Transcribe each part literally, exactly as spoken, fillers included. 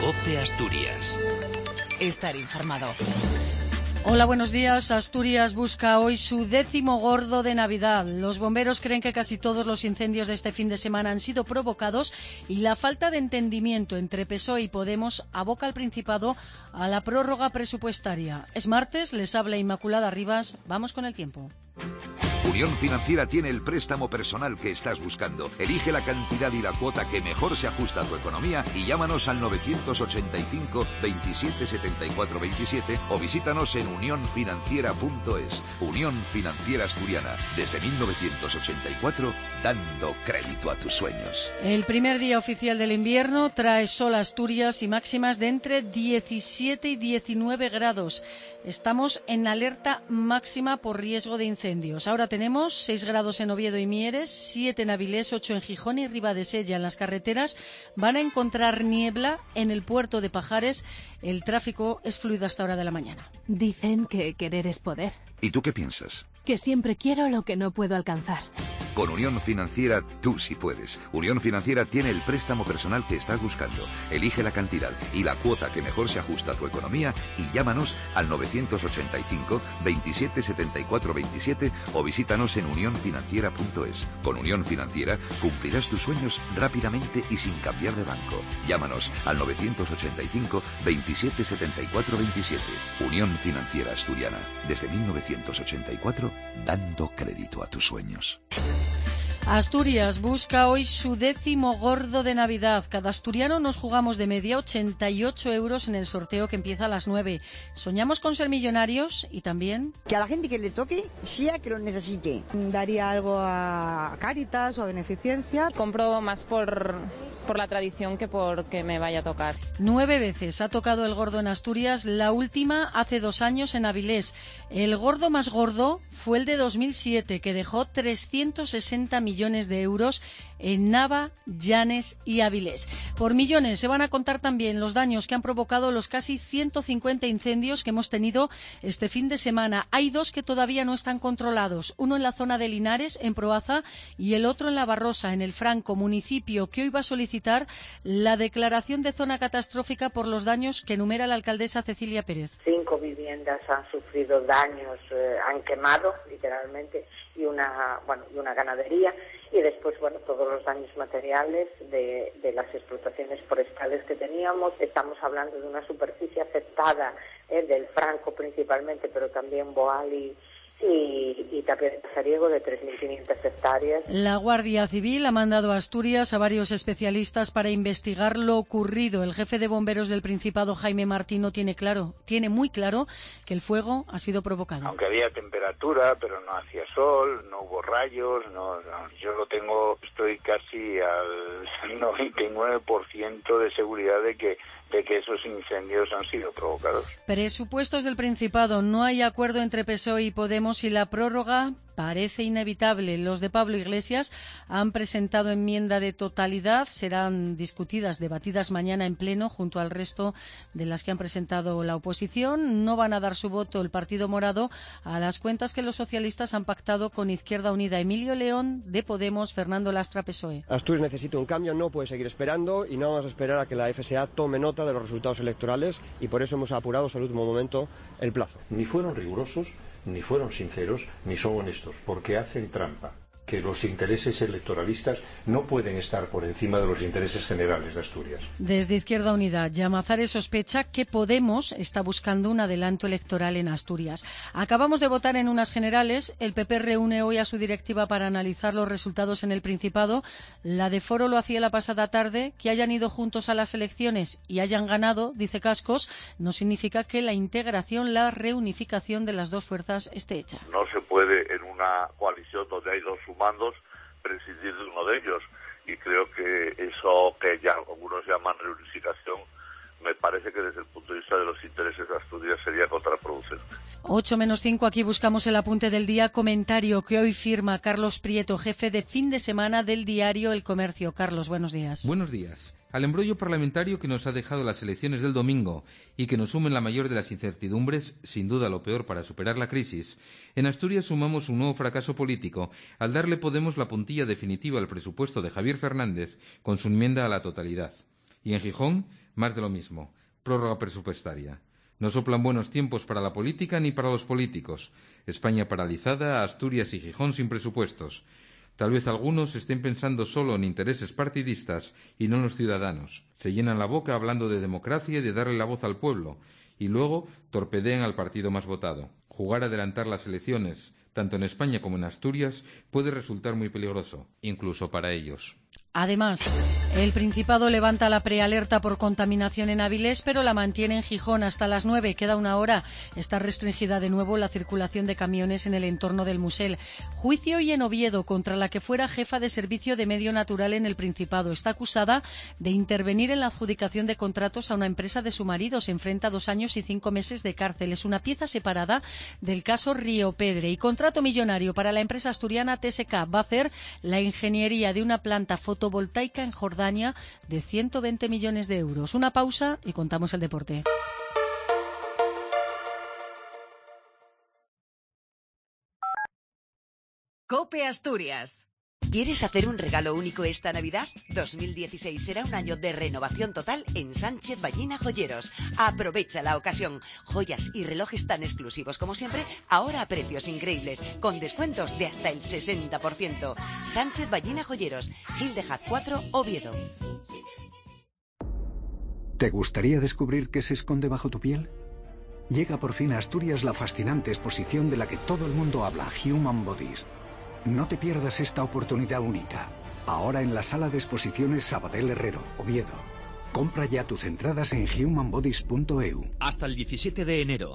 COPE Asturias. Estar informado. Hola, buenos días. Asturias busca hoy su décimo gordo de Navidad. Los bomberos creen que casi todos los incendios de este fin de semana han sido provocados y la falta de entendimiento entre P S O E y Podemos aboca al Principado a la prórroga presupuestaria. Es martes, les habla Inmaculada Rivas. Vamos con el tiempo. Unión Financiera tiene el préstamo personal que estás buscando. Elige la cantidad y la cuota que mejor se ajusta a tu economía y llámanos al novecientos ochenta y cinco, veintisiete setenta y cuatro veintisiete o visítanos en unión financiera punto es. Unión Financiera Asturiana, desde mil novecientos ochenta y cuatro, dando crédito a tus sueños. El primer día oficial del invierno trae sol a Asturias y máximas de entre diecisiete y diecinueve grados. Estamos en alerta máxima por riesgo de incendios. Ahora tenemos seis grados en Oviedo y Mieres, siete en Avilés, ocho en Gijón y Ribadesella. En las carreteras van a encontrar niebla en el puerto de Pajares. El tráfico es fluido hasta hora de la mañana. Dicen que querer es poder. ¿Y tú qué piensas? Que siempre quiero lo que no puedo alcanzar. Con Unión Financiera tú sí puedes. Unión Financiera tiene el préstamo personal que estás buscando. Elige la cantidad y la cuota que mejor se ajusta a tu economía y llámanos al novecientos ochenta y cinco, veintisiete setenta y cuatro veintisiete o visítanos en unión financiera punto es. Con Unión Financiera cumplirás tus sueños rápidamente y sin cambiar de banco. Llámanos al novecientos ochenta y cinco, veintisiete setenta y cuatro veintisiete. Unión Financiera Asturiana. Desde mil novecientos ochenta y cuatro, dando crédito a tus sueños. Asturias busca hoy su décimo gordo de Navidad. Cada asturiano nos jugamos de media ochenta y ocho euros en el sorteo que empieza a las nueve. Soñamos con ser millonarios y también... que a la gente que le toque sea que lo necesite. Daría algo a Cáritas o a Beneficencia. Compro más por... por la tradición que porque me vaya a tocar. Nueve veces ha tocado el gordo en Asturias, la última hace dos años en Avilés. El gordo más gordo fue el de dos mil siete, que dejó trescientos sesenta millones de euros en Nava, Llanes y Avilés. Por millones se van a contar también los daños que han provocado los casi ciento cincuenta incendios que hemos tenido este fin de semana. Hay dos que todavía no están controlados, uno en la zona de Linares, en Proaza, y el otro en La Barrosa, en el Franco, municipio que hoy va a solicitar la declaración de zona catastrófica por los daños que enumera la alcaldesa Cecilia Pérez. Cinco viviendas han sufrido daños, eh, han quemado literalmente, y una, bueno, y una ganadería, y después, bueno, todos los daños materiales de, de las explotaciones forestales que teníamos. Estamos hablando de una superficie afectada, eh, del Franco principalmente, pero también Boal y Y, y también Sariego, de tres mil quinientas hectáreas. La Guardia Civil ha mandado a Asturias a varios especialistas para investigar lo ocurrido. El jefe de bomberos del Principado, Jaime Martino, tiene claro, tiene muy claro que el fuego ha sido provocado. Aunque había temperatura, pero no hacía sol, no hubo rayos, no, no, yo lo tengo, estoy casi al noventa y nueve por ciento de seguridad de que de que esos incendios han sido provocados. Presupuestos del Principado. No hay acuerdo entre P S O E y Podemos y la prórroga parece inevitable. Los de Pablo Iglesias han presentado enmienda de totalidad. Serán discutidas, debatidas mañana en pleno junto al resto de las que han presentado la oposición. No van a dar su voto el Partido Morado a las cuentas que los socialistas han pactado con Izquierda Unida. Emilio León, de Podemos, Fernando Lastra, P S O E. Asturias necesita un cambio, no puede seguir esperando y no vamos a esperar a que la F S A tome nota de los resultados electorales y por eso hemos apurado hasta el último momento el plazo. Ni fueron rigurosos, ni fueron sinceros, ni son honestos, porque hacen trampa. Que los intereses electoralistas no pueden estar por encima de los intereses generales de Asturias. Desde Izquierda Unida, Llamazares sospecha que Podemos está buscando un adelanto electoral en Asturias. Acabamos de votar en unas generales. El P P reúne hoy a su directiva para analizar los resultados en el Principado. La de Foro lo hacía la pasada tarde. Que hayan ido juntos a las elecciones y hayan ganado, dice Cascos, no significa que la integración, la reunificación de las dos fuerzas esté hecha. No se puede en una coalición donde hay dos mandos prescindir de uno de ellos, y creo que eso que ya algunos llaman reunificación me parece que desde el punto de vista de los intereses de Asturias sería contraproducente. ocho menos cinco, aquí buscamos el apunte del día, comentario que hoy firma Carlos Prieto, jefe de fin de semana del diario El Comercio. Carlos, buenos días. Buenos días. Al embrollo parlamentario que nos ha dejado las elecciones del domingo y que nos sumen la mayor de las incertidumbres, sin duda lo peor para superar la crisis, en Asturias sumamos un nuevo fracaso político al darle Podemos la puntilla definitiva al presupuesto de Javier Fernández con su enmienda a la totalidad. Y en Gijón, Más de lo mismo. Prórroga presupuestaria. No soplan buenos tiempos para la política ni para los políticos. España paralizada, Asturias y Gijón sin presupuestos. Tal vez algunos estén pensando solo en intereses partidistas y no en los ciudadanos. Se llenan la boca hablando de democracia y de darle la voz al pueblo, y luego torpedean al partido más votado. Jugar a adelantar las elecciones, tanto en España como en Asturias, puede resultar muy peligroso, incluso para ellos. Además, el Principado levanta la prealerta por contaminación en Avilés, pero la mantiene en Gijón hasta las nueve. Queda una hora. Está restringida de nuevo la circulación de camiones en el entorno del Musel. Juicio hoy en Oviedo contra la que fuera jefa de servicio de medio natural en el Principado. Está acusada de intervenir en la adjudicación de contratos a una empresa de su marido. Se enfrenta a dos años y cinco meses de cárcel. Es una pieza separada del caso Río Pedre. Y contrato millonario para la empresa asturiana T S K. Va a hacer la ingeniería de una planta fotovoltaica en Jordania de ciento veinte millones de euros. Una pausa y contamos el deporte. COPE Asturias. ¿Quieres hacer un regalo único esta Navidad? dos mil dieciséis será un año de renovación total en Sánchez Ballina Joyeros. Aprovecha la ocasión. Joyas y relojes tan exclusivos como siempre, ahora a precios increíbles, con descuentos de hasta el sesenta por ciento. Sánchez Ballina Joyeros, Gil de Jaz cuatro, Oviedo. ¿Te gustaría descubrir qué se esconde bajo tu piel? Llega por fin a Asturias la fascinante exposición de la que todo el mundo habla, Human Bodies. No te pierdas esta oportunidad única. Ahora en la sala de exposiciones Sabadell Herrero, Oviedo. Compra ya tus entradas en human bodies punto e u. Hasta el diecisiete de enero.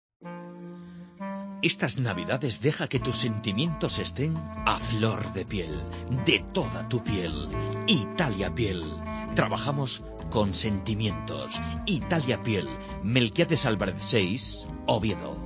Estas Navidades deja que tus sentimientos estén a flor de piel. De toda tu piel. Italia Piel. Trabajamos con sentimientos. Italia Piel. Melquiades Álvarez seis, Oviedo.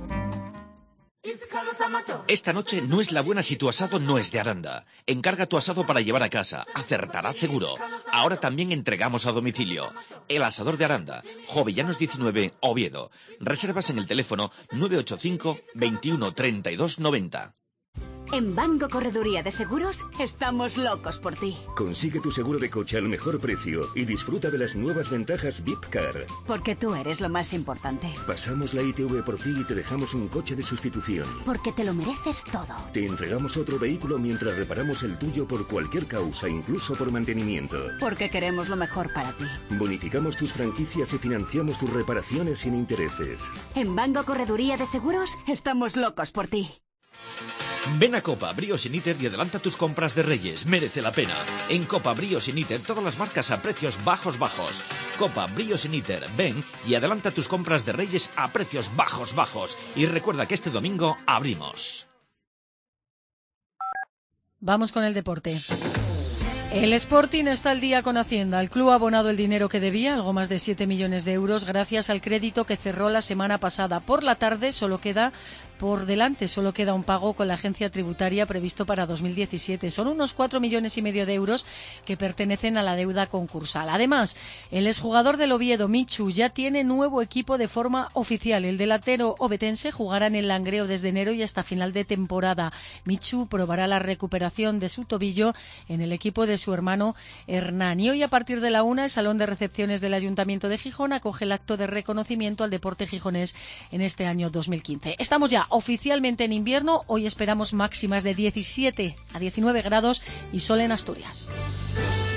Esta noche no es la buena si tu asado no es de Aranda. Encarga tu asado para llevar a casa. Acertarás seguro. Ahora también entregamos a domicilio. El Asador de Aranda. Jovellanos diecinueve, Oviedo. Reservas en el teléfono nueve ocho cinco, veintiuno, treinta y dos, noventa. En Banco Correduría de Seguros estamos locos por ti. Consigue tu seguro de coche al mejor precio y disfruta de las nuevas ventajas V I P Car. Porque tú eres lo más importante. Pasamos la I T V por ti y te dejamos un coche de sustitución. Porque te lo mereces todo. Te entregamos otro vehículo mientras reparamos el tuyo por cualquier causa, incluso por mantenimiento. Porque queremos lo mejor para ti. Bonificamos tus franquicias y financiamos tus reparaciones sin intereses. En Banco Correduría de Seguros estamos locos por ti. Ven a Copa, Bríos y Níter y adelanta tus compras de Reyes. Merece la pena. En Copa, Bríos y Níter, todas las marcas a precios bajos, bajos. Copa, Bríos y Níter, ven y adelanta tus compras de Reyes a precios bajos, bajos. Y recuerda que este domingo abrimos. Vamos con el deporte. El Sporting está al día con Hacienda. El club ha abonado el dinero que debía, algo más de siete millones de euros, gracias al crédito que cerró la semana pasada. Por la tarde solo queda por delante, solo queda un pago con la agencia tributaria previsto para dos mil diecisiete. Son unos cuatro millones y medio de euros que pertenecen a la deuda concursal. Además, el exjugador del Oviedo, Michu, ya tiene nuevo equipo de forma oficial. El delantero ovetense jugará en el Langreo desde enero y hasta final de temporada. Michu probará la recuperación de su tobillo en el equipo de su hermano Hernán. Y hoy a partir de la una el Salón de Recepciones del Ayuntamiento de Gijón acoge el acto de reconocimiento al deporte gijonés en este año dos mil quince. Estamos ya oficialmente en invierno. Hoy esperamos máximas de diecisiete a diecinueve grados y sol en Asturias.